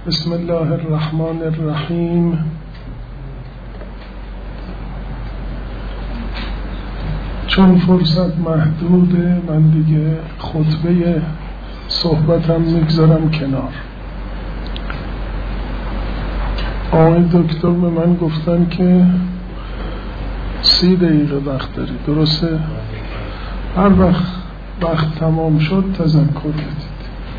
بسم الله الرحمن الرحیم. چون فرصت محدوده من دیگه خطبه صحبتم میگذارم کنار. آقای دکتر به من گفتن که 30 دقیقه وقت داری، درسته؟ هر وقت تمام شد تذکر بدید.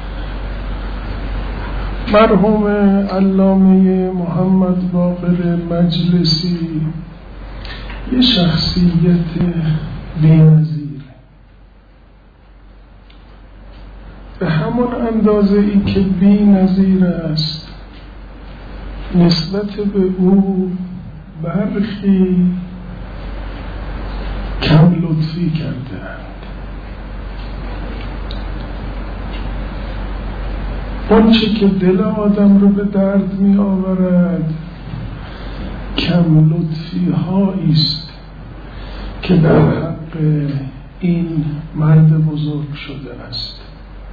مرحوم علامه محمد باقر مجلسی یه شخصیت بی‌نظیر، به همون اندازه ای که بی‌نظیر است نسبت به او برخی کم لطفی کردند. اون چه که دل آدم رو به درد می آورد کم لطفی هایی است که در حق این مرد بزرگ شده است.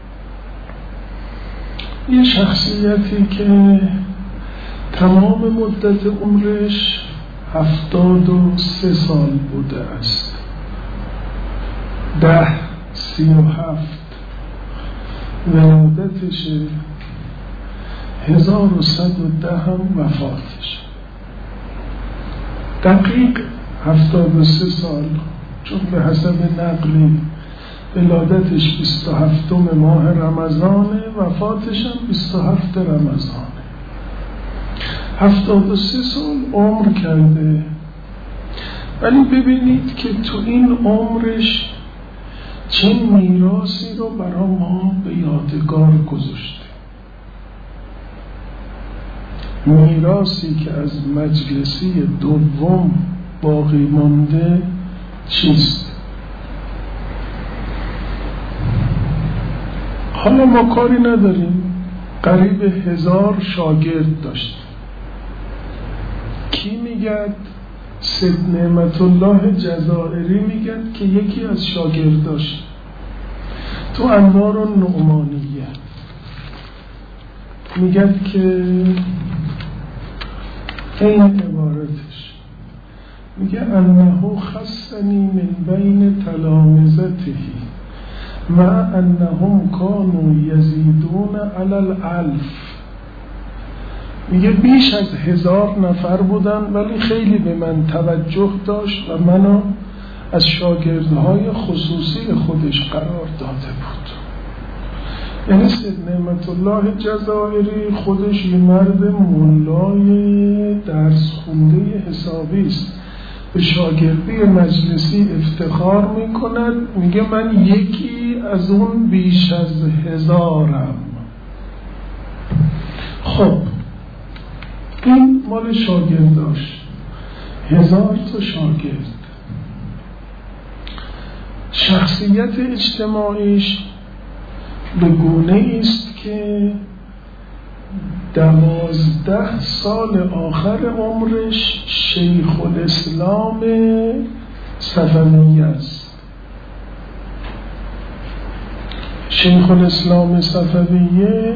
یه شخصیتی که تمام مدت عمرش 73 سال بوده است، 1037 ولادتش، 1110 هم وفاتش. دقیق 73 سال، چون به حسب نقلی ولادتش 27 ماه رمضانه، وفاتش هم 27 رمضانه. 73 سال عمر کرده، ولی ببینید که تو این عمرش چه میراثی رو برای ما به یادگار گذاشته. میراثی که از مجلسی دوم باقی مانده چیست؟ حالا ما کاری نداریم، قریب 1000 شاگرد داشت. کی میگد؟ سید نعمت الله جزائری میگد که یکی از شاگرداش تو انوار النعمانیه میگد که این عبارتش میگه انه خصنی من بین تلامذته مع انهم کانوا یزیدون علی الالف. میگه بیش از 1000 نفر بودن ولی خیلی به من توجه داشت و منو از شاگردهای خصوصی خودش قرار داده بود. یعنی سید نعمت الله جزائری خودش یه مرد مولای درس خونده حسابی است، به شاگردی مجلسی افتخار میکند، میگه من یکی از اون بیش از 1000م. خب این مال شاگرداش، 1000 تا شاگرد. شخصیت اجتماعیش به گونه است که 12 سال آخر عمرش شیخ الاسلام صفوی است. شیخ الاسلام صفویه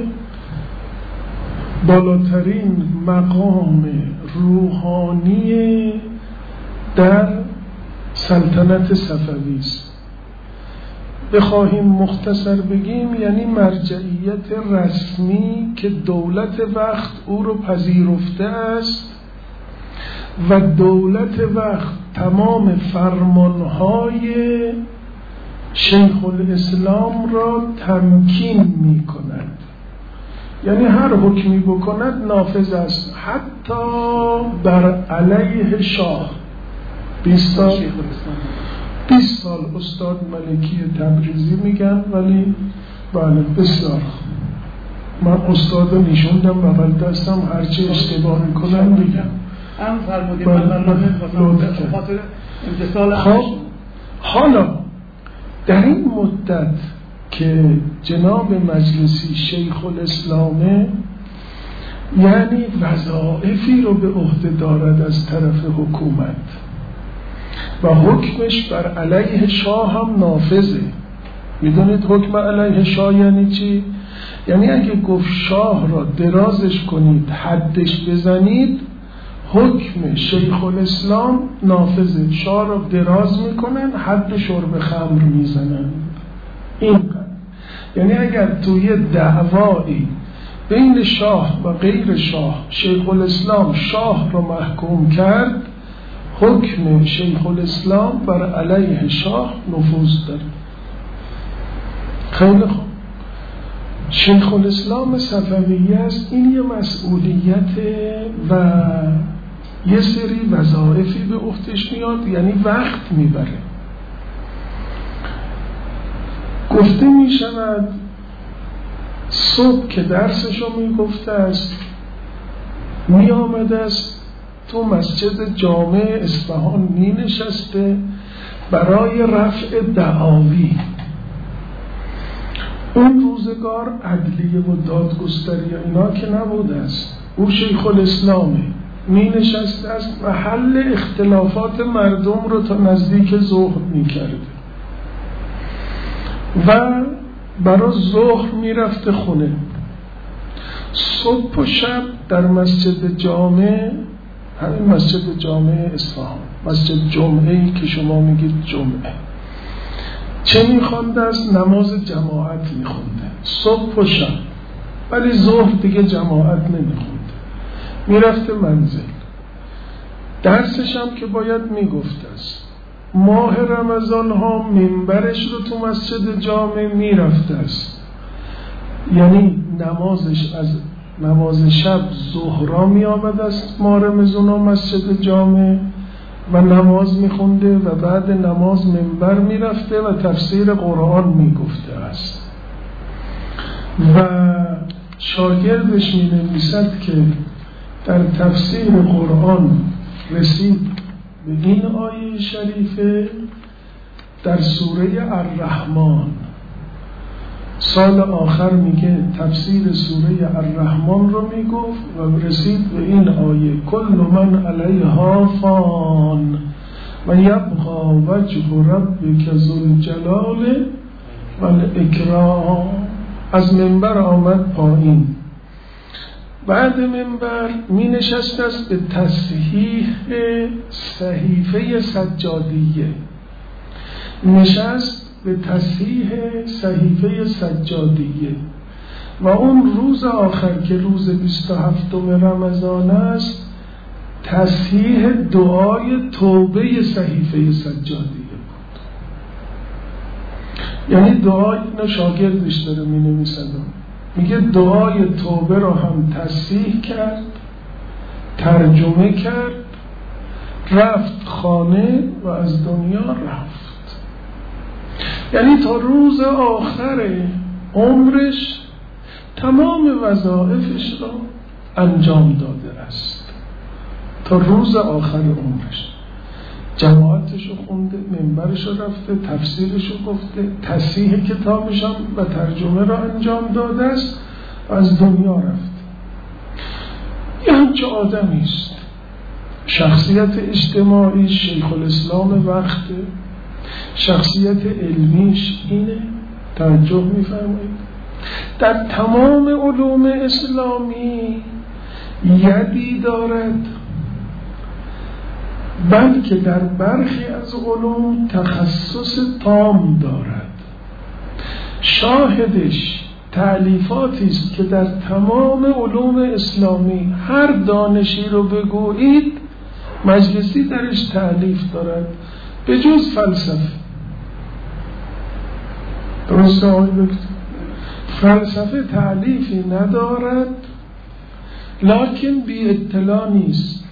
بالاترین مقام روحانی در سلطنت صفوی است. بخواهیم مختصر بگیم یعنی مرجعیت رسمی که دولت وقت او رو پذیرفته است و دولت وقت تمام فرمانهای شیخ الاسلام را تمکین می کند. یعنی هر حکمی بکند نافذ است، حتی بر علیه شاه. 20 سال استاد ملکی تبریزی میگن، ولی بله بسیار من استاد رو نشوندم بغل دستم، هرچی اشتباه میکنم میگم. هم فرمودیم من خاطر امتصال. خب حالا در این مدت که جناب مجلسی شیخ الاسلامه، یعنی وظایفی رو به عهده دارد از طرف حکومت و حکمش بر علیه شاه هم نافذه. میدونید حکم علیه شاه یعنی چی؟ یعنی اگه گفت شاه را درازش کنید، حدش بزنید، حکم شیخ الاسلام نافذه. شاه را دراز میکنن، حد شرب خمر میزنن. اینقدر. یعنی اگر توی دعوایی بین شاه و غیر شاه شیخ الاسلام شاه را محکوم کرد، حکم شیخ الاسلام بر علیه شاه نفوذ داره. خیلی خوب. شیخ الاسلام صفویه است. این یه مسئولیت و یه سری وظایفی به عهده‌اش میاد، یعنی وقت میبره. گفته میشود صبح که درسشو میگفته است، میآمده است تو مسجد جامع اصفهان می نشسته برای رفع دعاوی. اون روزگار عدلیه و دادگستری اینا که نبوده است. او شیخ الاسلامه، می نشسته است و حل اختلافات مردم رو تا نزدیک ظهر می کرده و برای ظهر می رفته خونه. صبح و شب در مسجد جامع، همین مسجد جامع اصفهان، مسجد جمعه‌ای که شما میگید جمعه، چه میخونده است؟ نماز جماعت میخونده صبح و شب، ولی ظهر دیگه جماعت نمیخونده، میرفته منزل. درسش هم که باید میگفته است. ماه رمضان ها منبرش رو تو مسجد جامع میرفته است، یعنی نمازش از نماز شب ظهرا می آمد است ماه رمضان ها مسجد جامع و نماز می خونده و بعد نماز منبر می رفته و تفسیر قرآن می گفته است و شاگردش می نویسد که در تفسیر قرآن رسید به این آیه شریفه در سوره الرحمن. سال آخر میگه تفسیر سوره الرحمن رو میگفت و رسید به این آیه کل من علیها فان و یبقى وجه ربک ذوالجلال والاکرام. از منبر آمد پایین. بعد منبر می نشست است به تصحیح صحیفه سجادیه، نشست به تصحیح صحیفه سجادیه و اون روز آخر که روز 27 رمضان است تصحیح دعای توبه صحیفه سجادیه بود. یعنی دعای اینو شاگردش داره می نویسد، میگه دعای توبه رو هم تصحیح کرد، ترجمه کرد، رفت خانه و از دنیا رفت. یعنی تا روز آخر عمرش تمام وظایفش را انجام داده است. تا روز آخر عمرش جماعتش رو خونده، منبرش رو رفته، تفسیرش رو گفته، تصحیح کتابش هم و ترجمه را انجام داده است و از دنیا رفت. یه همچه آدمی است. شخصیت اجتماعی شیخ الاسلام وقته، شخصیت علمیش اینه. توجه می‌فرمایید در تمام علوم اسلامی یدی دارد، بلکه در برخی از علوم تخصص تام دارد. شاهدش تألیفاتی است که در تمام علوم اسلامی هر دانشی رو بگویید مجلسی درش تألیف دارد به جز فلسفه. درسته آقای دکتر؟ فلسفه تألیفی ندارد، لکن بی اطلاع نیست.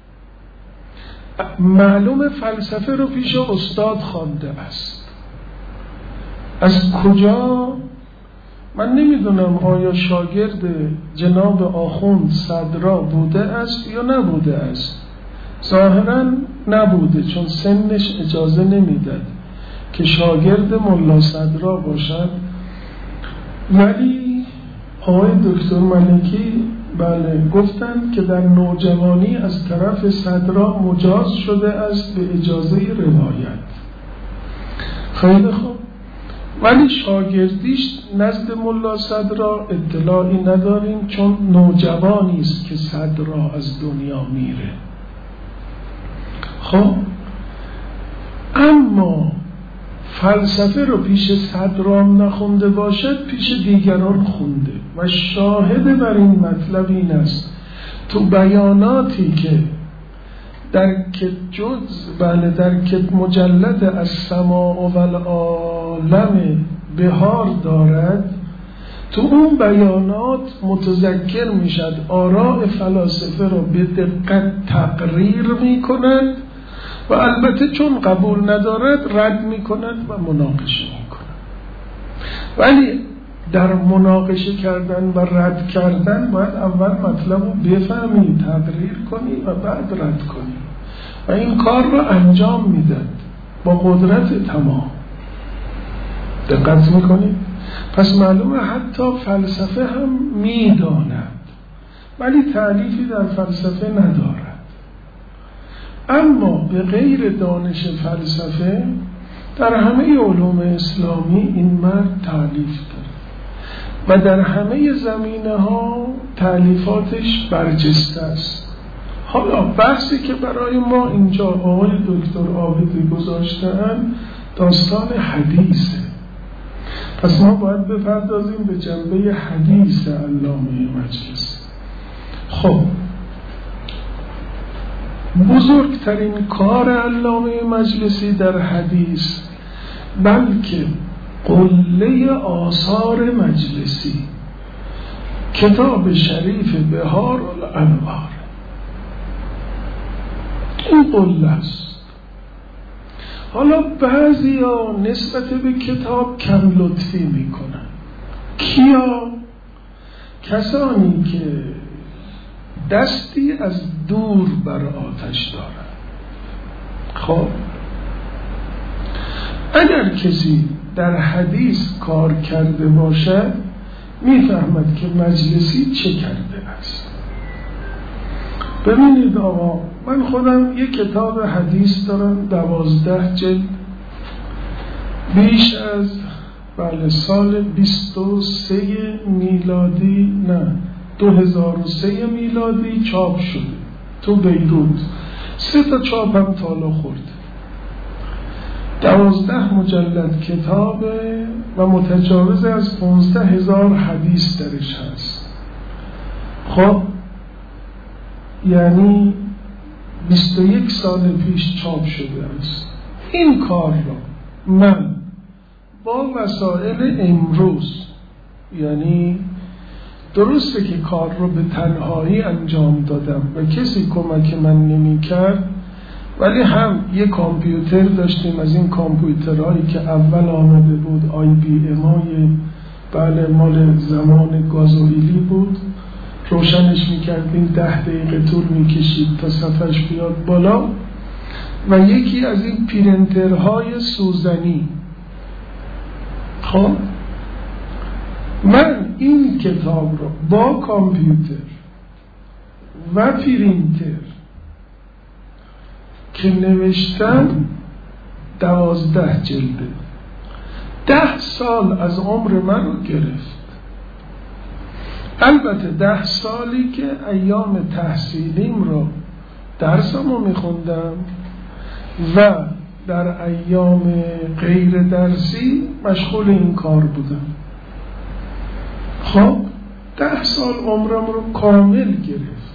معلوم فلسفه رو پیش استاد خوانده است. از کجا؟ من نمیدونم آیا شاگرد جناب آخوند صدرا بوده است یا نبوده است. ظاهرا نبوده، چون سنش اجازه نمیداد که شاگرد ملا صدرا باشد. ولی آقای دکتر ملکی بله گفتند که در نوجوانی از طرف صدرا مجاز شده است به اجازه روایت. خیلی خوب. ولی شاگردیش نزد ملا صدرا اطلاعی نداریم، چون نوجوانی است که صدرا از دنیا میره. خب اما فلسفه رو پیش صدرام نخونده باشد، پیش دیگران خونده و شاهد بر این مطلب این است تو بیاناتی که در مجلد السماء و العالم بهار دارد، تو اون بیانات متذکر میشد آراء فلاسفه رو به دقت تقریر میکند و البته چون قبول ندارد رد میکند و مناقشه میکند. ولی در مناقشه کردن و رد کردن باید اول مطلب رو بفهمی، تقریر کنی و بعد رد کنی و این کار رو انجام میداد با قدرت تمام. دقت میکنید؟ پس معلومه حتی فلسفه هم میداند ولی تعلیفی در فلسفه ندارد. اما به غیر دانش فلسفه در همه علوم اسلامی این مرد تعلیف دارد و در همه زمینه ها تعلیفاتش برجسته است. حالا بحثی که برای ما اینجا آقای دکتر عابدی گذاشته‌اند داستان حدیثه. پس ما باید بپردازیم به جنبه حدیث علامه مجلسی. خب بزرگترین کار علامه مجلسی در حدیث بلکه قله آثار مجلسی کتاب شریف بهار الانوار این قله است. حالا بعضیا نسبت به کتاب کم لطفی میکنن. کیا؟ کسانی که دستی از دور بر آتش دارن. خب اگر کسی در حدیث کار کرده باشد میفهمد که مجلسی چه کرده است. ببینید آقا، من خودم یک کتاب حدیث دارم 12 جلد، بیش از سال 23 میلادی 2003 میلادی چاپ شده تو بیروت. 3 تا چاپ هم تالا خورده. 12 مجلد کتابه و متجاوز از 15,000 حدیث درش هست. خب یعنی 21 سال پیش چاپ شده است. این کار را من با وسایل امروز، یعنی درسته که کار رو به تنهایی انجام دادم و کسی کمک من نمی کرد، ولی هم یک کامپیوتر داشتیم از این کامپیوترهایی که اول آمده بود IBM های مال زمان گازوئیلی بود، روشنش میکردیم 10 دقیقه طول میکشید تا صفحش بیاد بالا، و یکی از این پرینترهای سوزنی. خب من این کتاب رو با کامپیوتر و پرینتر که نوشتم 12 جلده 10 سال از عمر من رو گرفت. البته 10 سالی که ایام تحصیلیم رو درسمو میخوندم و در ایام غیر درسی مشغول این کار بودم. خب 10 سال عمرم رو کامل گرفت.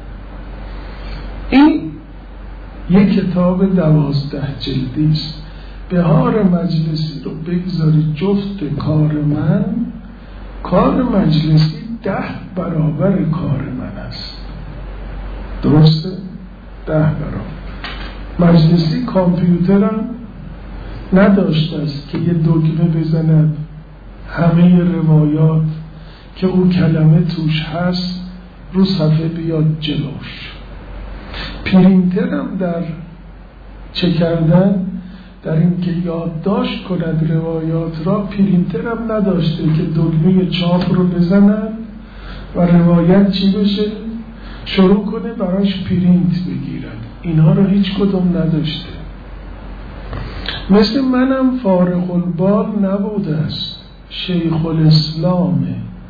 این یک کتاب 12 جلدی است. بهار مجلسی رو بگذاری جفت کار من، کار مجلسی 10 برابر کار من است. درسته؟ 10 برابر. مجلسی کامپیوترم نداشته است که یه دکمه بزند همه روایات که اون کلمه توش هست رو صفحه بیاد جلوش. پرینترم در چه کردن، در این که یادداشت کند روایات را، پرینترم نداشته که دکمه چاپ رو بزنن و روایت چی بشه شروع کنه براش پرینت بگیرن. اینها رو هیچ کدوم نداشته. مثل منم فارغ البال نبوده است، شیخ الاسلامه.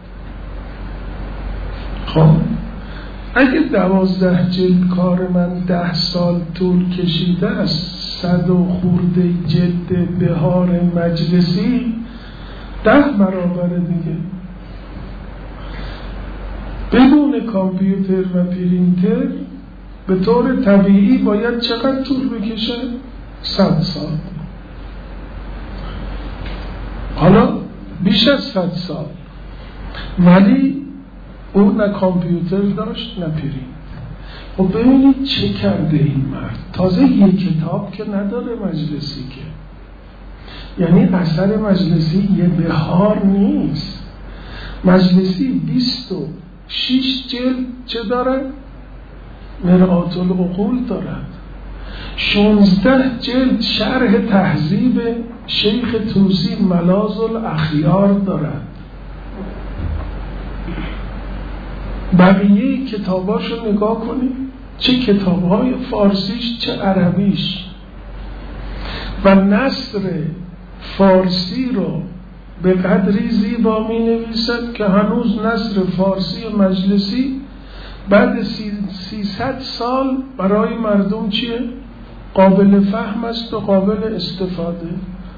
خب اگه 12 جلد کار من 10 سال طول کشیده است، 100 و خورده جلد بهار مجلسی 10 برابر دیگه. بدون کامپیوتر و پرینتر به طور طبیعی باید چقدر طول بکشه؟ 100 سال. حالا بیش از 100 سال، ولی اون نه کامپیوتر داشت نه پرینتر. خب ببینید چه کرده این مرد. تازه یک کتاب که نداره مجلسی، که یعنی اثر مجلسی یه بهار نیست. مجلسی 26 جلد چه داره؟ مرآت العقول دارد. 16 جلد شرح تهذیب شیخ طوسی ملاذ الاخیار دارد. بقیه کتاباشو نگاه کنید، چه کتابهای فارسیش چه عربیش. و نثر فارسی رو به قدری زیبا می نویسد که هنوز نثر فارسی مجلسی بعد 300 سال برای مردم چیه؟ قابل فهم است و قابل استفاده.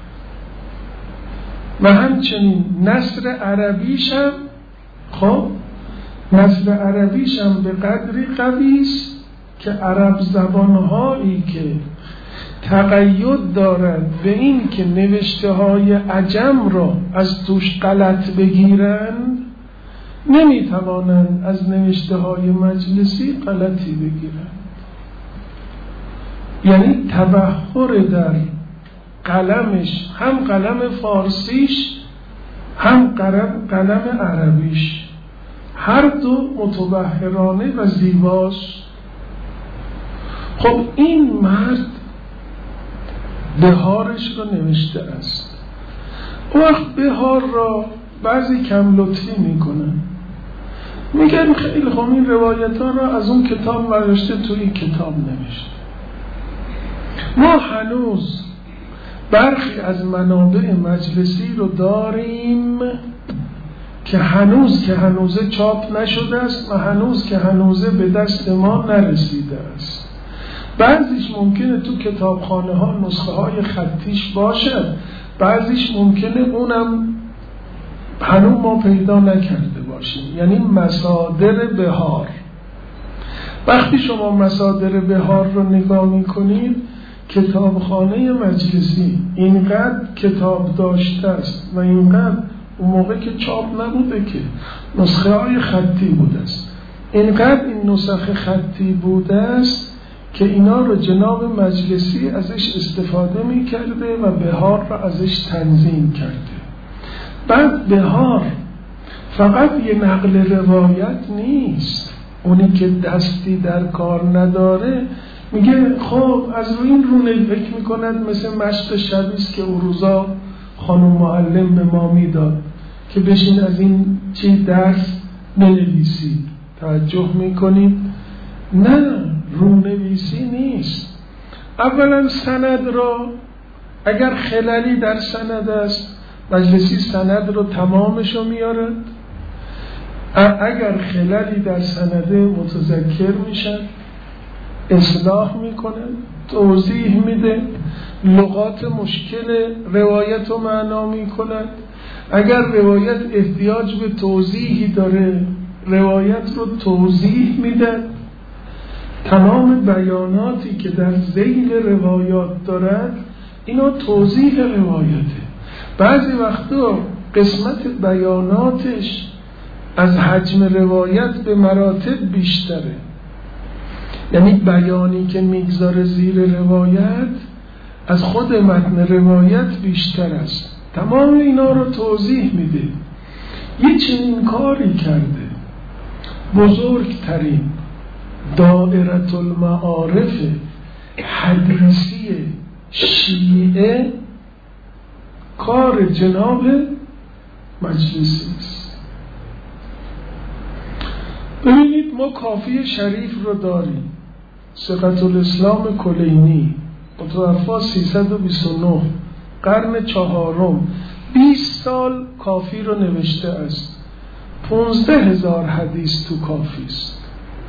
و همچنین نثر عربیش هم، خب نثر عربیش هم به قدری قوی است که عرب زبانهایی که تقید دارد به این که نوشته های عجم را از توش غلط بگیرند، نمیتوانند از نوشته های مجلسی غلطی بگیرند. یعنی تبحر در قلمش، هم قلم فارسیش هم قلم عربیش، هر دو متبحرانه و زیباست. خب این مرد بهارش رو نوشته است. اون وقت بهار را بعضی کم لطفی میکنن، میگن خیلی خوب این روایت ها را از اون کتاب برداشته تو این کتاب نوشته. ما هنوز برخی از منابع مجلسی رو داریم که هنوزه چاپ نشده است و هنوزه به دست ما نرسیده است. بعضیش ممکنه تو کتابخانه ها نسخه های خطیش باشه، بعضیش ممکنه اونم هنوز ما پیدا نکرده باشیم. یعنی مصادر بهار. وقتی شما مصادر بهار رو نگاه میکنید، کتابخانه مجلسی اینقدر کتاب داشته است و اینقدر اون موقع که چاپ نبوده که نسخه های خطی بوده است، اینقدر این نسخه خطی بوده است که اینا رو جناب مجلسی ازش استفاده می کرده و بهار رو ازش تنظیم کرده. بعد بهار فقط یه نقل روایت نیست. اونی که دستی در کار نداره میگه خب از روی این رونه فکر میکند مثل مشق شبیست که اون روزا خانم معلم به ما میداد که بشین از این چی درس بنویسید. توجه میکنید؟ نه، رونویسی نیست. اولا سند را اگر خلالی در سند است، مجلسی سند رو تمامش رو میارد. اگر خلالی در سند متذکر میشن، اصلاح میکنه، توضیح میده، لغات مشکل روایت رو معنا میکنه. اگر روایت احتیاج به توضیحی داره، روایت رو توضیح میده. تمام بیاناتی که در ذیل روایات دارد اینا توضیح روایته. بعضی وقتا قسمت بیاناتش از حجم روایت به مراتب بیشتره. یعنی بیانی که میگذاره زیر روایت از خود متن روایت بیشتر است. تمام اینا رو توضیح میده. یه چنین کاری کرده بزرگترین دائره المعارف حدیثی شیعه، کار جناب مجلسی است. ببینید ما کافی شریف رو داریم، ثقة الاسلام کلینی، متوفا 329 قرن چهارم، 20 سال کافی رو نوشته است. 15,000 حدیث تو کافی است.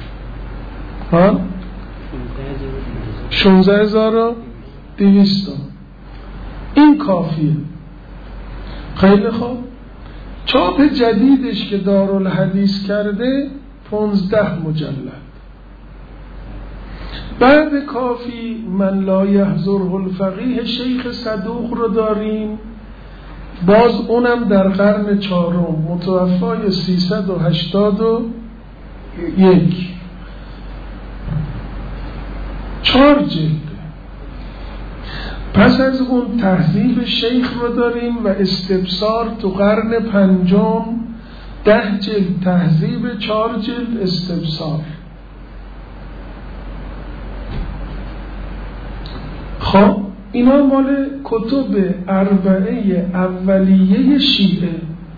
16,200 این کافیه. خیلی خوب. چاپ جدیدش که دارالحدیث کرده 15 مجلد. بعد کافی من لا یحضره الفقیه شیخ صدوق رو داریم، باز اونم در قرن چهارم، متوفای 381، 4 جلد. پس از اون تهذیب شیخ رو داریم و استبصار تو قرن پنجم، 10 جلد تهذیب، 4 جلد استبصار. خب اینا مال کتب اربعه اولیه شیعه.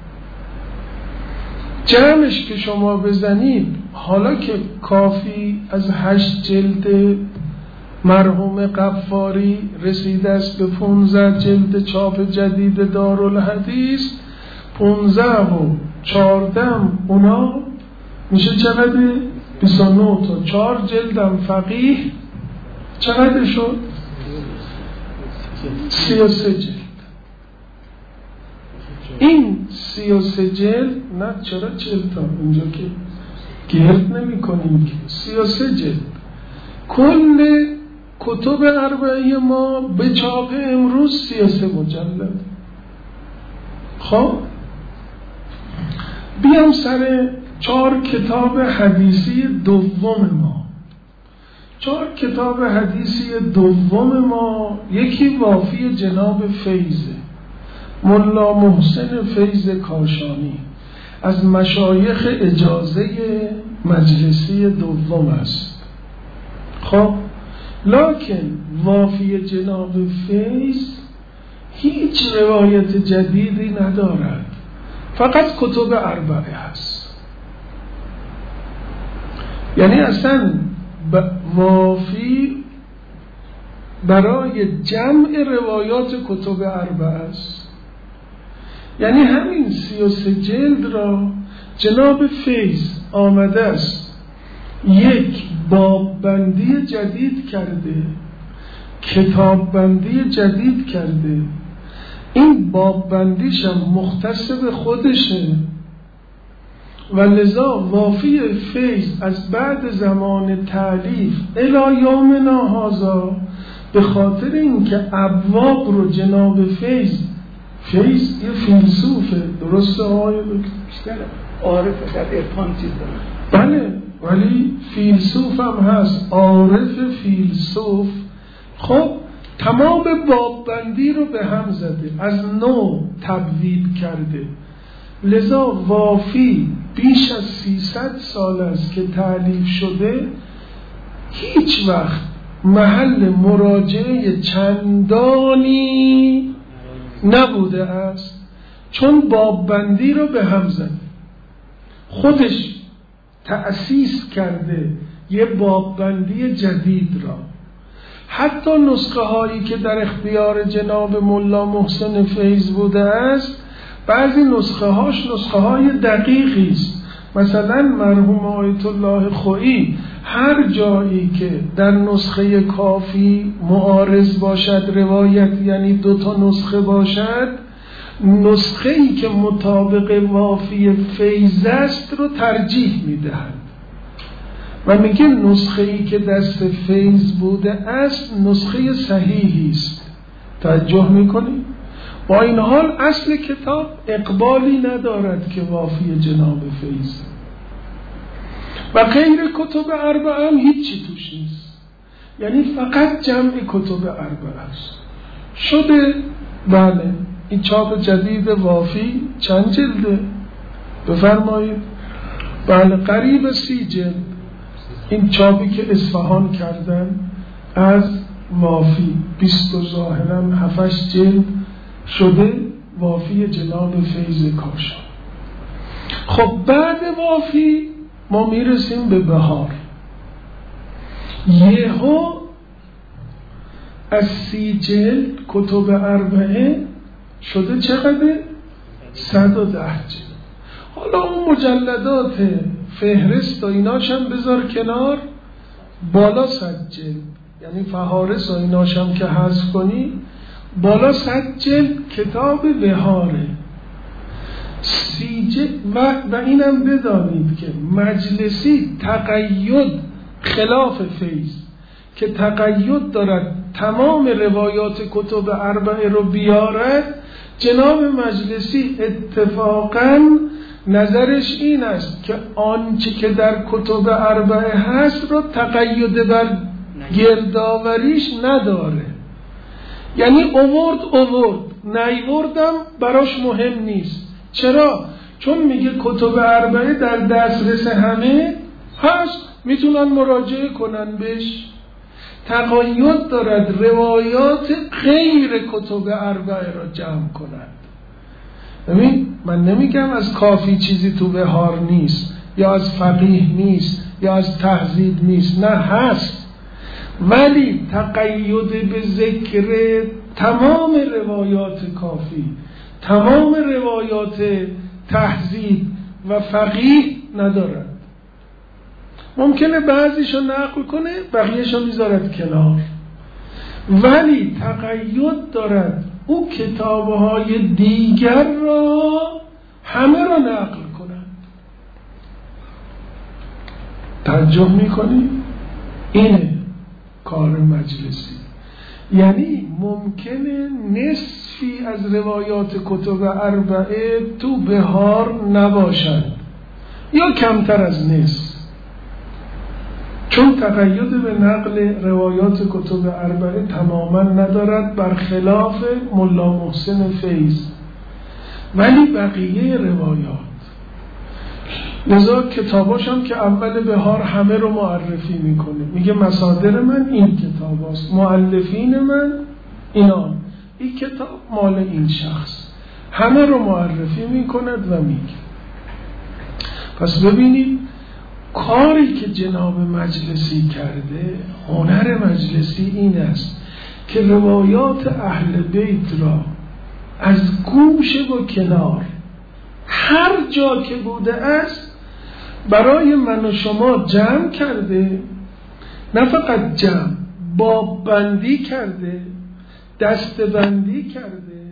جمعش که شما بزنید، حالا که کافی از 8 جلد مرحوم قفاری رسیده است به 15 جلد چاپ جدید دارالحدیث، 15 و 14 اونا میشه چقدر؟ 29 تا 4 جلدم فقیه چقدر شد؟ 33 جلد. این 33 جلد، نه چرا 40 تا اینجا که گرد نمی کنیم که 33 جلد کل کتب اربعه ما به چاپ امروز 33 مجلد. خب بیام سر 4 کتاب حدیثی دوم ما. 4 کتاب حدیثی دوم ما، یکی وافی جناب فیضه، ملا محسن فیض کاشانی، از مشایخ اجازه مجلسی دوم است. خب لکن وافی جناب فیض هیچ روایت جدیدی ندارد، فقط کتب اربعه هست. یعنی اصلا وافی برای جمع روایات کتب اربعه است. یعنی همین 33 جلد را جناب فیض آمده است یک باب بندی جدید کرده، کتاب بندی جدید کرده. این باب بندیش هم مختص به خودشه و لذا وافی فیض از بعد زمان تالیف الی یومنا هذا، به خاطر اینکه ابواب رو جناب فیض یه فیلسوفه، درسته آقای بیشتر عارف در عرفان چیز داره، بله، ولی فیلسوف هم هست، عارف فیلسوف. خب تمام باببندی رو به هم زده، از نو تبویب کرده. لذا وافی بیش از 300 سال است که تألیف شده، هیچ وقت محل مراجعه چندانی نبوده است، چون باببندی رو به هم زده، خودش تأسیس کرده یه باببندی جدید را. حتی نسخه هایی که در اختیار جناب ملا محسن فیض بوده است، بعضی نسخه هاش نسخه های دقیقی است. مثلا مرحوم آیت الله خویی هر جایی که در نسخه کافی معارض باشد روایت، یعنی 2 نسخه باشد، نسخه ای که مطابق وافی فیض است رو ترجیح میدهند و میگه نسخه ای که دست فیض بوده است نسخه صحیحی است. توجه میکنید؟ با این حال اصل کتاب اقبالی ندارد که وافی جناب فیض و غیر کتب اربعه هم هیچی توش نیست، یعنی فقط جمع کتب اربعه است شده. بله، این چاپ جدید وافی چند جلده؟ بفرمایید. بله، قریب 30 جلد. این چاپی که اصفهان کردن از وافی 20 ظاهرا 7 جلد شده، وافی جناب فیض کاشان. خب بعد وافی ما میرسیم به بهار. یهو از 30 جلد کتب اربعه شده چقدر؟ 110 جلد. حالا اون مجلدات فهرست و ایناشم بذار کنار، بالا 100 جلد، یعنی فهارس و ایناشم که حذف کنی بالا 100 جلد کتاب بهاره. 30 جلد و اینم بدانید که مجلسی تقید خلاف فیض که تقید دارد تمام روایات کتب اربعه رو بیارد، جناب مجلسی اتفاقاً نظرش این است که آنچه که در کتب اربعه هست رو تقید بر گردآوریش نداره، یعنی اوورد نیوردم براش مهم نیست. چرا؟ چون میگه کتب اربعه در دسترس همه هست، میتونن مراجعه کنن بهش. تقید دارد روایات غیر کتب اربعه را جمع کنند. ببین من نمیگم از کافی چیزی تو بهار نیست یا از فقیه نیست یا از تهذیب نیست، نه هست، ولی تقید به ذکر تمام روایات کافی، تمام روایات تهذیب و فقیه ندارد. ممکنه بعضیشو نقل کنه بقیهشو میذارد کنار، ولی تقید دارد او کتابهای دیگر را همه را نقل کنند. توجه میکنی؟ اینه کار مجلسی. یعنی ممکنه نصفی از روایات کتب اربعه تو بهار نباشد یا کمتر از نصف، چون تقید به نقل روایات کتب اربعه تماما ندارد، برخلاف ملا محسن فیض، ولی بقیه روایات. لذا کتاباش هم که اول بهار همه رو معرفی میکنه، میگه مصادر من این کتاب هست، مؤلفین من اینا، این کتاب مال این شخص، همه رو معرفی میکند و میگه. پس ببینید کاری که جناب مجلسی کرده، هنر مجلسی این است که روایات اهل بیت را از گوشه و کنار هر جا که بوده است برای من و شما جمع کرده، نه فقط جمع، باب بندی کرده، دست بندی کرده،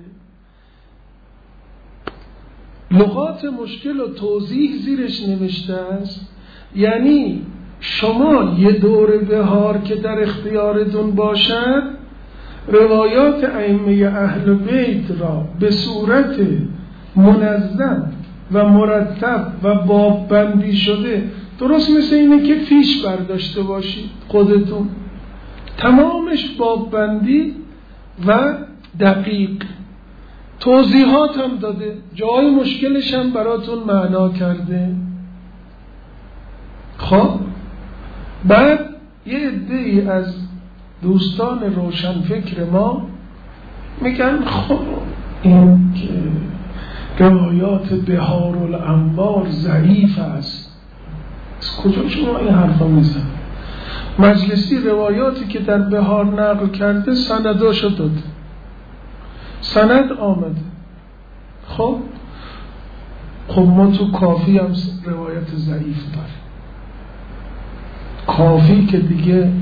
لغات مشکل و توضیح زیرش نوشته است. یعنی شما یه دور بهار که در اختیارتون باشد، روایات ائمه اهل بیت را به صورت منظم و مرتب و باب بندی شده، درست مثل اینه که فیش برداشته باشید خودتون، تمامش باب بندی و دقیق، توضیحات هم داده، جای مشکلش هم براتون معنا کرده. خب بعد یه عده‌ای از دوستان روشنفکر ما میگن خب این که روایات بهار الانوار ضعیف است. از کجا شما این حرفا میزن؟ مجلسی روایاتی که در بهار نقل کرده سنداشو داد، سند آمده. خب ما تو کافی هم روایت ضعیف داریم. کافی که دیگه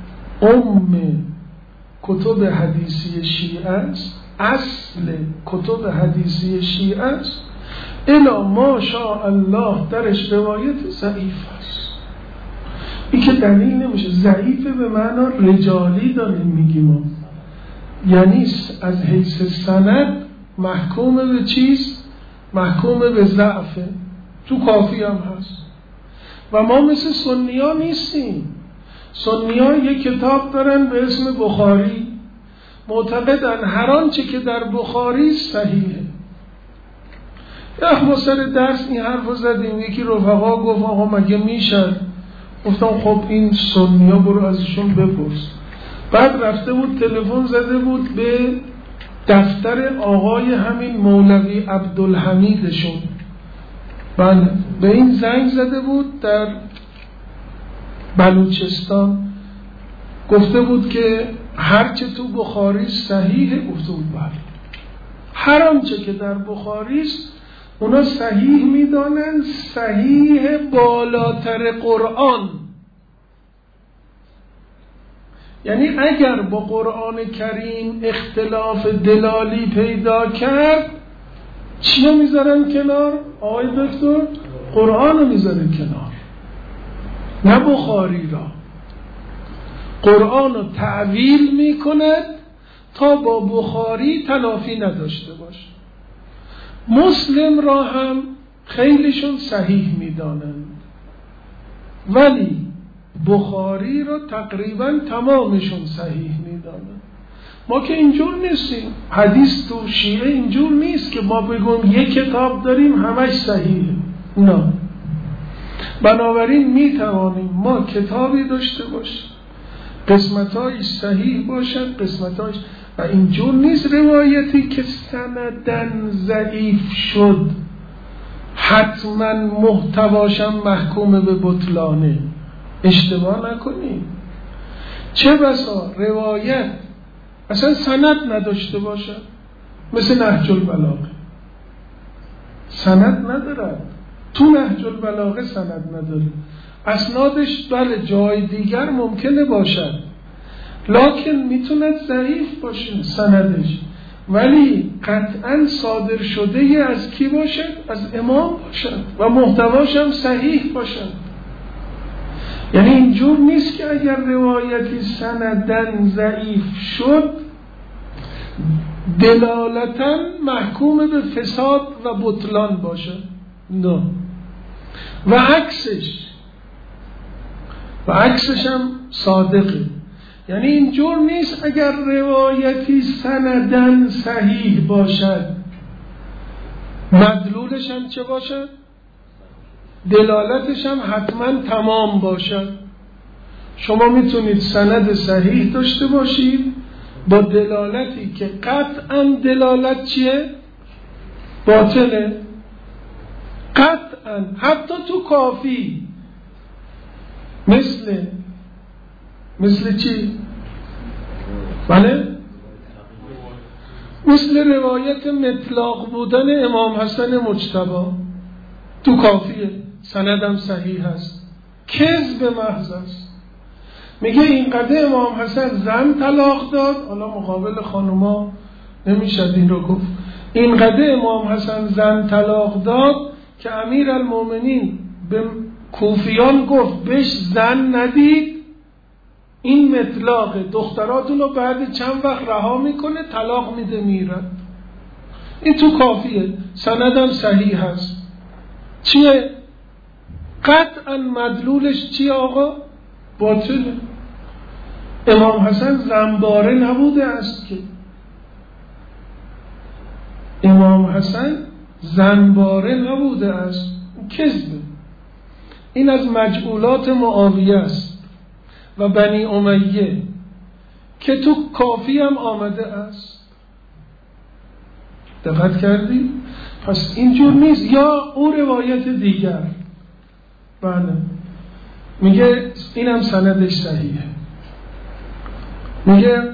کتب حدیثی شیعه است، اصل کتب حدیثی شیعه است، الا ماشاء الله درش روایت ضعیف است. این که دلیل نمیشه، ضعیفه به معنی رجالی داریم میگیم، یعنی از حیث سند محکوم به چیز؟ محکوم به ضعفه. تو کافی هم هست. و ما مثل سنی ها نیستیم. سنی ها یک کتاب دارن به اسم بخاری، معتقدن هر آنچه که در بخاری صحیحه. ما سر درس این حرف زدیم، یکی رفقا گفت آقا مگه میشه؟ گفتم خب این سنی ها برو ازشون بپرس. بعد رفته بود تلفن زده بود به دفتر آقای همین مولوی عبدالحمیدشون، بله به این زنگ زده بود در بلوچستان، گفته بود که هرچه تو بخاری صحیح اصول بر، هر آنچه که در بخاری است اونا صحیح میدانن، صحیح بالاتر قرآن. یعنی اگر با قرآن کریم اختلاف دلالی پیدا کرد، چی رو میذارن کنار؟ آقای دکتر قرآن رو میذارن کنار، نه بخاری را. قرآن رو تعویل میکند تا با بخاری تلافی نداشته باشه. مسلم را هم خیلیشون صحیح میدانند، ولی بخاری را تقریبا تمامشون صحیح میدانند. ما که اینجور نیستیم، حدیث تو شیعه اینجور نیست که ما بگم یک کتاب داریم همش صحیحه، نه. بنابراین میتوانیم ما کتابی داشته باشیم قسمت‌هایش صحیح باشد، قسمت‌هایش، و اینجور نیست روایتی که سندن ضعیف شد حتما محتواشم محکوم به بطلانه. اشتباه نکنیم. چه بسا روایت اصلا سند نداشته باشد، مثل نهج البلاغه سند ندارد، تو نهج البلاغه سند نداره، اسنادش بله جای دیگر ممکنه باشد لکن میتوند ضعیف باشه سندش، ولی قطعا صادر شده از کی باشد؟ از امام باشد و محتواش هم صحیح باشد. یعنی اینجور نیست که اگر روایتی سندن ضعیف شد دلالتا محکوم به فساد و بطلان باشد، نه. و عکسش هم صادقه. یعنی اینجور نیست اگر روایتی سندن صحیح باشد مدلولش هم چه باشد؟ دلالتش هم حتما تمام باشد. شما میتونید سند صحیح داشته باشید با دلالتی که قطعا دلالت چیه؟ باطله. قطعا حتی تو کافی مثل چی؟ بله؟ مثل روایت مطلق بودن امام حسن مجتبی تو کافیه، سندم صحیح هست، کذب محض است. میگه اینقدر امام حسن زن طلاق داد، حالا مقابل خانوما نمیشد این رو گفت، اینقدر امام حسن زن طلاق داد که امیرالمومنین به کوفیان گفت بهش زن ندید، این مطلق دختراتون رو بعد چند وقت رها میکنه، طلاق میده میرد. این تو کافیه، سندم صحیح هست. چیه؟ قطعا مدلولش چیه آقا؟ باطله. امام حسن زنباره نبوده است که، امام حسن زنباره نبوده است، کذبه. این از مجعولات معاویه است و بنی امیه که تو کافی هم آمده است. دقت کردی؟ پس اینجور نیست. یا او روایت دیگر، بله، میگه اینم سندش صحیحه. میگه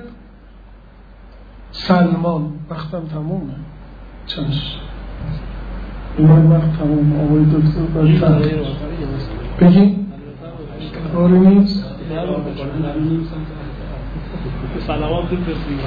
سلمان، وقتم تمومه، چنش این وقت تموم. آقای دکتر باید بگیم کاری نیست. سلامات بفرستید.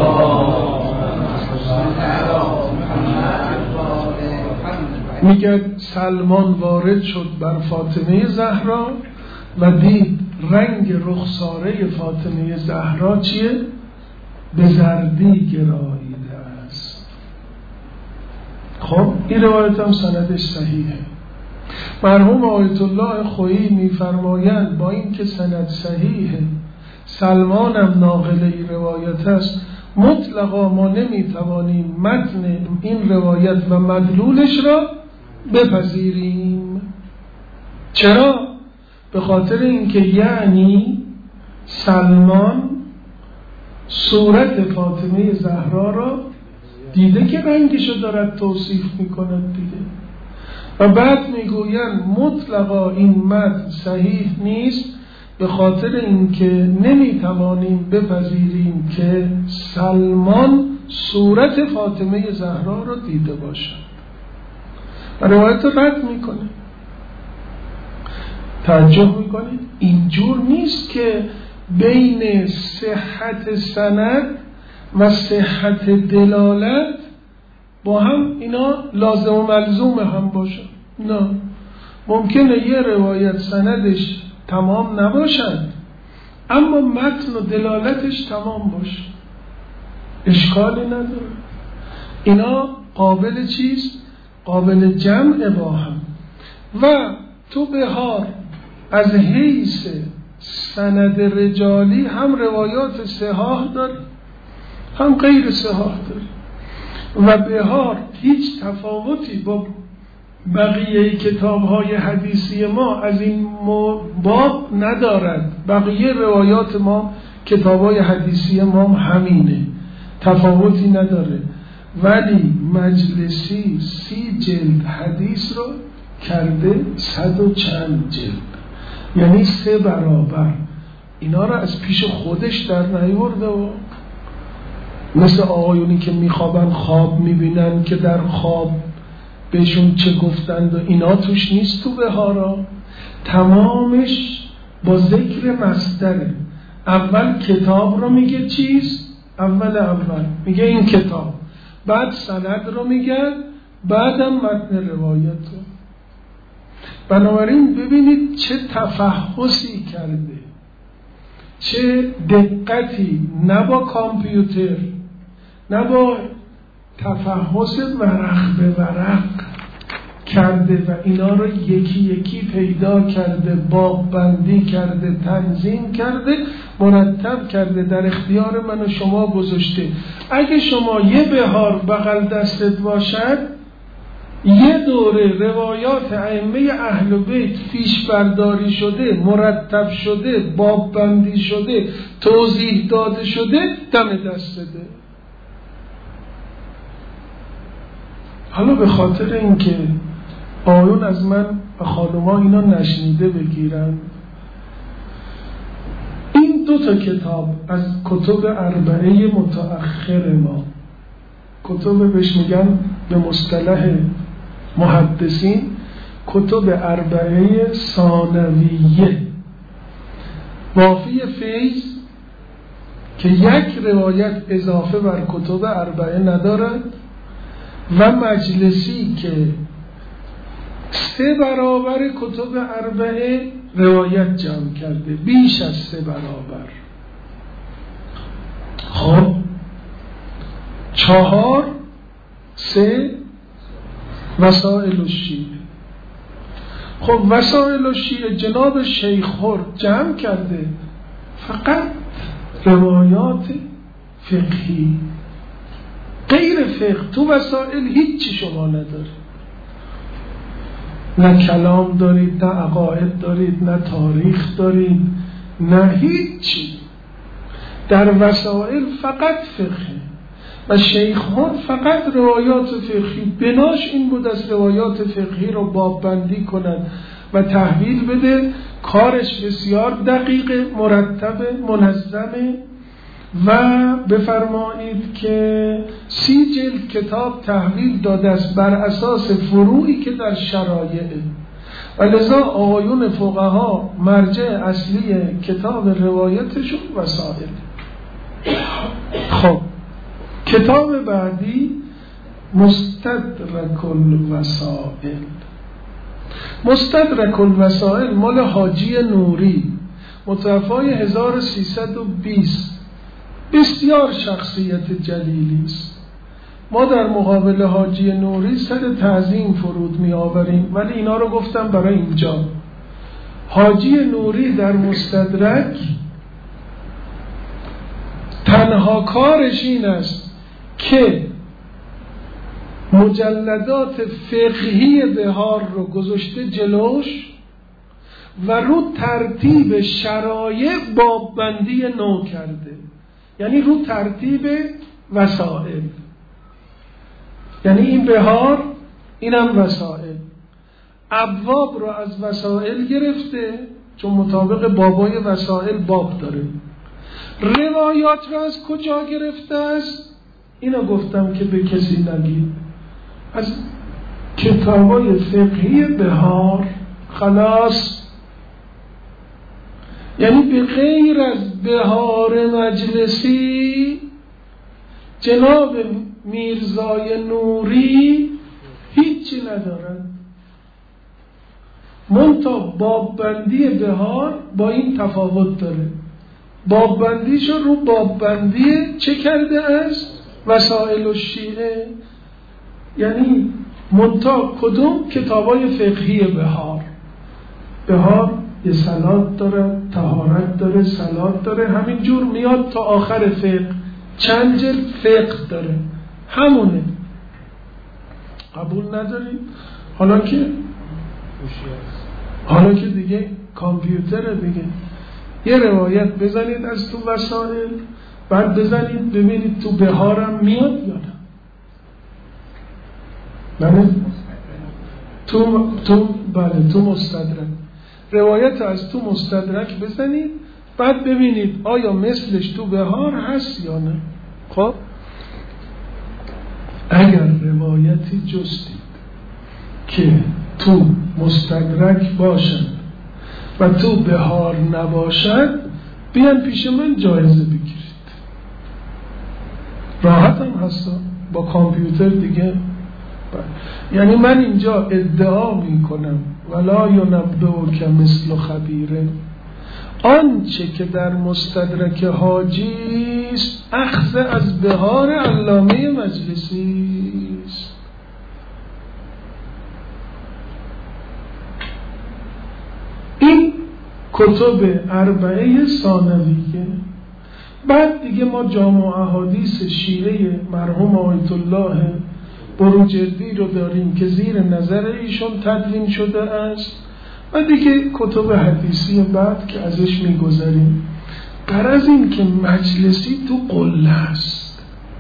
میگه سلمان وارد شد بر فاطمه زهرا و دید رنگ رخساره فاطمه زهرا چیه؟ به زردی گراییده است. خب این روایت هم سندش صحیحه. مرحوم آیت الله خویی میفرمایند با این که سند صحیحه، سلمان هم ناقل روایت است، مطلقا ما نمیتوانیم متن این روایت و مدلولش را بپذیریم. چرا؟ به خاطر اینکه یعنی سلمان صورت فاطمه زهرا را دیده که رنگشو دارد توصیف میکند دیگه، و بعد میگویند مطلقا این متن صحیح نیست به خاطر اینکه نمیتوانیم بپذیریم که سلمان صورت فاطمه زهرا رو دیده باشد و روایت رو رد میکنه. توجه میکنید اینجور نیست که بین صحت سند و صحت دلالت با هم اینا لازم و ملزوم هم باشه. نه، ممکنه یه روایت سندش تمام نباشد اما متن و دلالتش تمام باشه، اشکالی نداره. اینا قابل چیست؟ قابل جمع با هم. و تو بهار از حیث سند رجالی هم روایات صحاح داری هم غیر صحاح داری و بهار هیچ تفاوتی با بقیه کتاب‌های حدیثی ما از این باب ندارد. بقیه روایات ما کتاب‌های حدیثی ما همینه، تفاوتی نداره. ولی مجلسی 30 جلد حدیث رو کرده 100 و چند جلد، یعنی 3 برابر. اینا رو از پیش خودش در نیورده و مثل آقایونی که میخوابن خواب میبینن که در خواب بهشون چه گفتند و اینا توش نیست. تو بهارا تمامش با ذکر مصدره. اول کتاب رو میگه چیست؟ اول میگه این کتاب، بعد سند رو میگه، بعدم متن روایت رو. بنابراین ببینید چه تفحصی کرده، چه دقتی، نه با کامپیوتر نه با تفحص ورق به ورق کرده و اینا رو یکی یکی پیدا کرده، باب بندی کرده، تنظیم کرده، مرتب کرده، در اختیار من و شما گذاشته. اگه شما یه بهار بغل دستت باشد، یه دوره روایات ائمه اهل بیت فیش برداری شده، مرتب شده، باب بندی شده، توضیح داده شده، دم دستته. حالا به خاطر اینکه آیون از من و خانوما اینا نشنیده بگیرن، این 2 کتاب از کتب اربعه متأخر ما، کتب بهش میگن به مصطلح محدثین کتب اربعه ثانویه، وافی فیض که یک روایت اضافه بر کتب اربعه ندارد و مجلسی که 3 برابر کتب اربعه روایت جمع کرده، بیش از 3 برابر. خب 4 3 وسائل الشیعه. خب وسائل الشیعه جناب شیخور جمع کرده فقط روایات فقهی، غیر فقه. تو وسائل هیچی شما نداری، نه کلام دارید، نه عقاید دارید، نه تاریخ دارید، نه هیچی. در وسائل فقط فقه و شیخان فقط روایات فقهی. بناش این بود از روایات فقهی رو باب بندی کند و تحویل بده. کارش بسیار دقیق، مرتب، منظمه و بفرمایید که 30 جلد کتاب تحویل داده است بر اساس فروعی که در شرایعه و لذا آقایون فقها مرجع اصلی کتاب روایتشون وسائل. خب کتاب بعدی مستدرک الوسائل. مستدرک الوسائل مال حاجی نوری، متوفای 1320، بسیار شخصیت جلیلی است. ما در مقابل حاجی نوری سر تعظیم فرود می آوریم، ولی اینا رو گفتم برای اینجا. حاجی نوری در مستدرک تنها کارش این است که مجلدات فقهی بهار رو گذاشته جلوش و رو ترتیب شرایع باببندی نو کرده، یعنی رو ترتیب وسائل. یعنی این بهار اینم وسائل، ابواب رو از وسائل گرفته چون مطابق بابای وسائل باب داره. روایات رو از کجا گرفته است؟ اینو گفتم که به کسی نگید. از کتابای فقهی بهار. خلاص. یعنی به غیر از بهار مجلسی جناب میرزای نوری هیچی ندارن. منتها باببندی بهار با این تفاوت داره. باببندیشو رو باببندی چه کرده است؟ وسائل الشیعه. یعنی منتها کدوم؟ کتابای فقهی بهار. بهار یه صلات داره، طهارت داره، صلات داره، همین جور میاد تا آخر فقه. چند جلد فقه داره، همونه. قبول نداریم؟ حالا که دیگه کامپیوتره دیگه. یه روایت بزنید از تو وسائل، بعد بزنید ببینید تو بهارم میاد یا نه. تو مستدرک روایت از تو مستدرک بزنید، بعد ببینید آیا مثلش تو بهار هست یا نه. خب اگر روایتی جستید که تو مستدرک باشد و تو بهار نباشد، بیان پیش من جایزه بگیرید. راحت هم هست با کامپیوتر دیگه. یعنی من اینجا ادعا می کنم ولا ینبئک مثل خبیر، آنچه که در مستدرک حاجی است اخذ از بهار علامه مجلسی است. این کتب اربعه ثانویه. بعد دیگه ما جامع احادیث شیعه مرحوم آیت الله بروجردی رو داریم که زیر نظر ایشون تدوین شده است، و دیگه کتب حدیثی بعد که ازش میگذاریم. غرض این که مجلسی تو قله است.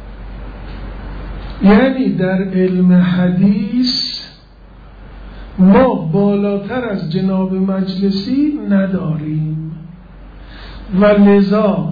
یعنی در علم حدیث ما بالاتر از جناب مجلسی نداریم، و لذا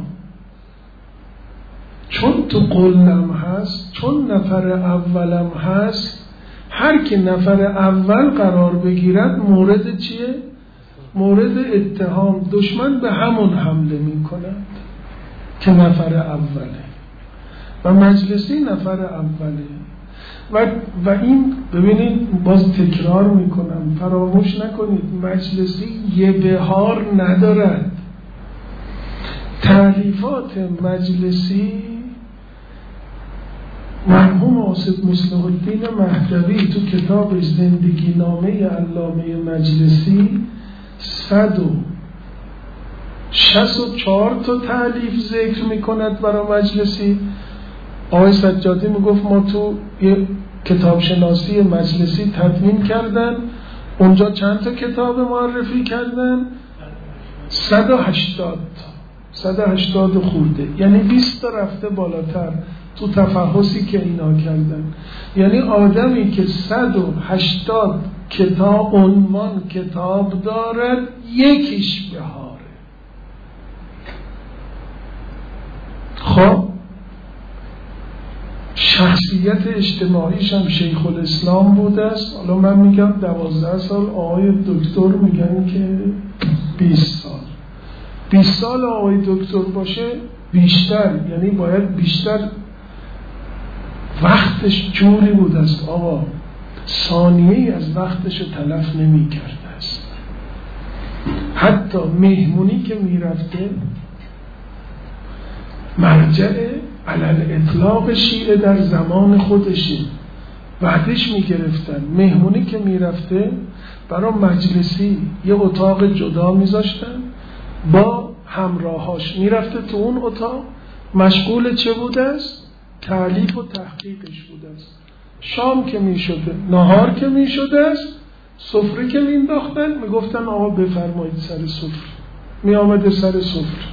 چون تو قلم هست، چون نفر اولم هست، هر که نفر اول قرار بگیرد مورد چیه؟ مورد اتهام. دشمن به همون حمله می کند که نفر اوله و مجلسی نفر اوله. و این ببینید باز تکرار می کنم، فراموش نکنید مجلسی یه بهار ندارد. تألیفات مجلسی مرحوم آصف مصلح الدین مهدوی تو کتاب زندگی نامه علامه مجلسی 164 تا تألیف ذکر میکند برای مجلسی. آقای سجادی میگفت ما تو یه کتاب شناسی مجلسی تدوین کردن، اونجا چند تا کتاب معرفی کردن؟ 180 خورده، یعنی 20 تا رفته بالاتر تو تفحصی که اینا کردن. یعنی آدمی که 180 کتاب عنوان کتاب دارد، یکیش بهاره. خب شخصیت اجتماعیش هم شیخ الاسلام بوده است. حالا من میگم 12 سال، آقای دکتر میگن که 20 سال. 20 سال آقای دکتر باشه بیشتر، یعنی باید بیشتر وقتش جوری بود است آقا، ثانیه‌ای از وقتش رو تلف نمی کرده است. حتی مهمونی که می رفته مرجع علل اطلاق شیعه در زمان خودشه، وعدش می گرفتن مهمونی که می رفته برای مجلسی یه اتاق جدا می زاشتن، با همراهاش می رفته تو اون اتاق، مشغول چه بوده است؟ تعلیف و تحقیقش بوده است. شام که می شده، نهار که می شده است، سفره که می انداختن، می گفتن آقا بفرمایید سر سفره، می آمده سر سفره.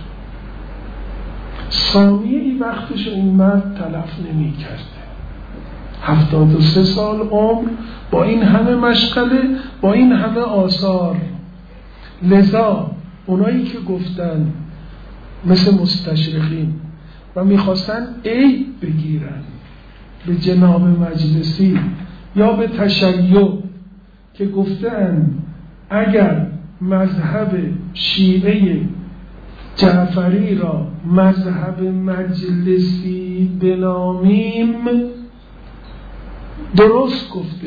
ثانیه ای وقتش این مرد تلف نمی کرده. 73 سال عمر، با این همه مشغله، با این همه آثار. لذا اونایی که گفتن مثل مستشرقین و میخواستن عیب بگیرن به جناب مجلسی یا به تشیع که گفتن اگر مذهب شیعه جعفری را مذهب مجلسی بنامیم، درست گفته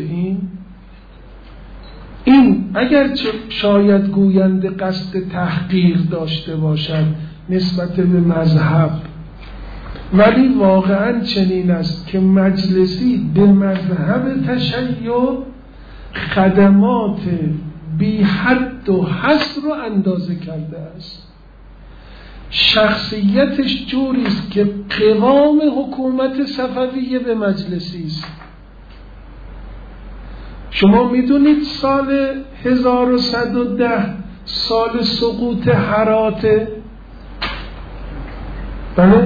این اگرچه شاید گوینده قصد تحقیر داشته باشد نسبت به مذهب، ولی واقعا چنین است که مجلسی به مذهب تشیع خدمات بی حد و حصر رو اندازه کرده است. شخصیتش جوری است که قوام حکومت صفویه به مجلسی است. شما میدونید سال 1110 سال سقوط هراته، بله؟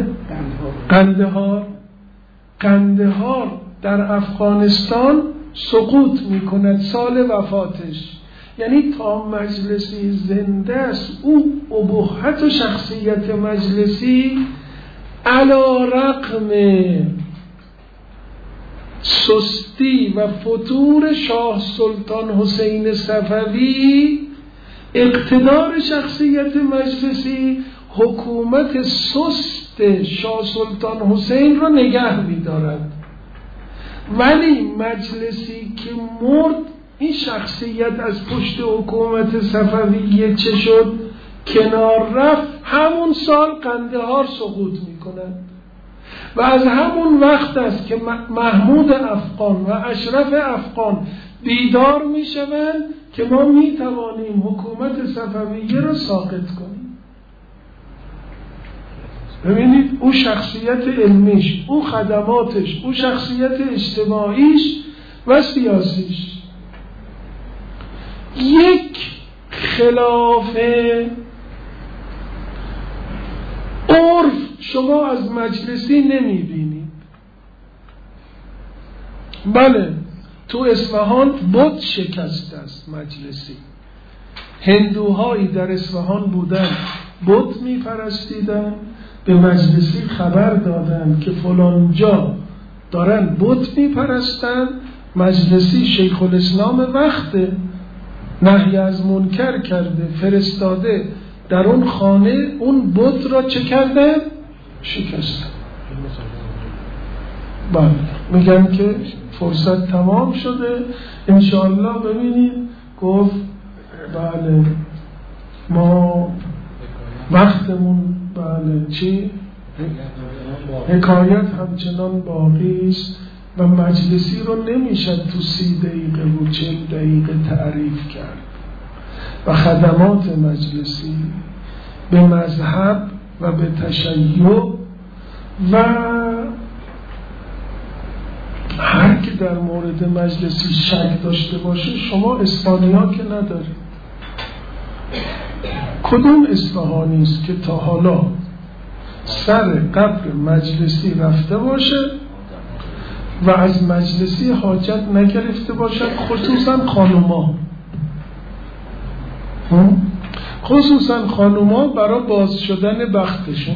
قندهار در افغانستان سقوط میکند سال وفاتش. یعنی تا مجلسی زنده است او ابهت و شخصیت مجلسی علی رغم سستی و فتور شاه سلطان حسین صفوی، اقتدار شخصیت مجلسی حکومت سست شاه سلطان حسین را نگه می‌دارد. ولی مجلسی که مرد، این شخصیت از پشت حکومت صفویه چه شد؟ کنار رفت. همون سال قندهار سقوط می‌کند و از همون وقت است که محمود افغان و اشرف افغان بیدار می‌شوند که ما می‌توانیم حکومت صفویه را ساقط کنیم. ببینید او شخصیت علمیش، او خدماتش، او شخصیت اجتماعیش و سیاسیش. یک خلاف عرف شما از مجلسی نمیبینید. بله، تو اصفهان بت شکسته است مجلسی. هندوهایی در اصفهان بودن بت میپرستیدن، به مجلسی خبر دادن که فلان جا دارن بت میپرستن. مجلسی شیخ الاسلام وقت نهی از منکر کرده، فرستاده در اون خانه اون بت را چه کردن؟ شکستن. بله، میگن که فرصت تمام شده انشاءالله. ببینید گفت بله ما وقتمون بله چی؟ حکایت همچنان باقی است و مجلسی رو نمیشد تو 30 دقیقه و 40 دقیقه تعریف کرد و خدمات مجلسی به مذهب و به تشیع و هر که در مورد مجلسی شک داشته باشه، شما اسپانیا که ندارید. کدوم اصفهانی است که تا حالا سر قبر مجلسی رفته باشه و از مجلسی حاجت نگرفته باشد؟ خصوصا خانوما برای باز شدن بختشون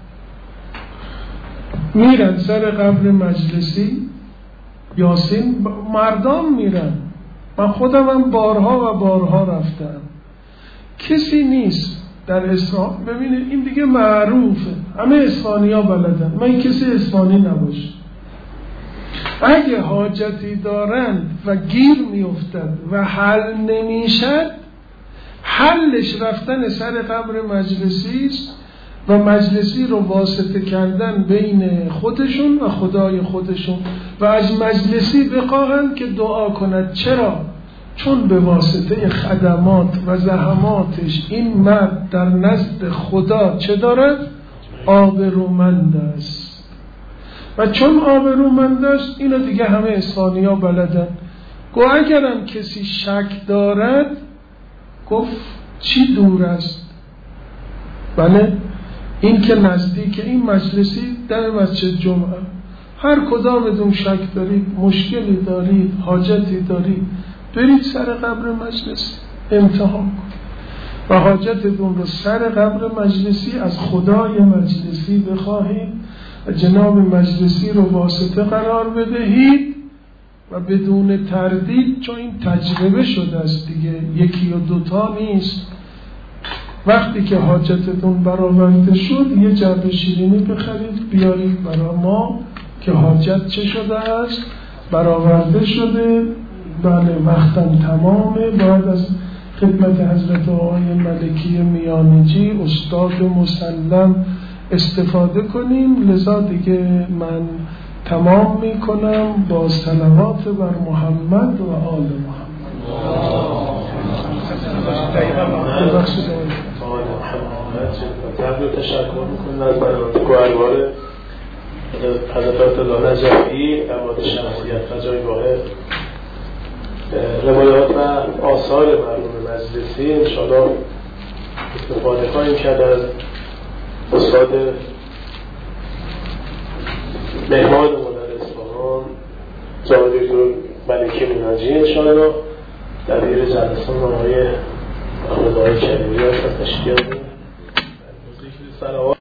میرن سر قبر مجلسی یاسین. مردان میرن، من خودم هم بارها و بارها رفتم. کسی نیست در اصفهان. ببینید این دیگه معروفه، همه اصفهانی‌ها بلدن، من کسی اصفهانی نباشه. اگه حاجتی دارن و گیر میافتد و حل نمیشد، حلش رفتن سر قبر مجلسی است و مجلسی رو واسطه کردن بین خودشون و خدای خودشون و از مجلسی بخواهند که دعا کند. چرا؟ چون به واسطه خدمات و زحماتش این مرد در نزد خدا چه دارد؟ آبرومند است. و چون آبرومند است، اینو دیگه همه اصفهانی‌ها بلدن. گفت اگرم کسی شک دارد، گفت چی دور است؟ بله، این که نزدیک این مجلسی در مسجد جمعه. هر کدامتون شک دارید، مشکلی دارید، حاجتی دارید، برید سر قبر مجلس امتحان کن. و حاجتتون رو سر قبر مجلسی از خدای مجلسی بخواهید و جناب مجلسی رو واسطه قرار بدهید و بدون تردید، چون این تجربه شده است دیگه، یکی و دوتا نیست. وقتی که حاجتتون برآورده شد یه جعبه شیرینی بخرید بیارید برای ما که حاجت چه شده است؟ برآورده شده. بله وقتم تمامه، باید از خدمت حضرت آقای ملکی میانجی استاد مسلم استفاده کنیم، لذا دیگه من تمام میکنم با صلوات بر محمد و آل محمد. تبریک تشکر میکنم از برنامه‌گوهروار حضرت الله نجفی، ابعاد شخصیت و جایگاه روایات و آثار مرحوم مجلسی. انشاءالله استفاده خواهیم کرد از استاد مهمان مدر اصفهان جناب دکتر ملکی میانجی، انشاءالله دبیر جلسه آقای احمدآقای کریمی هست. تشکر می‌کنم.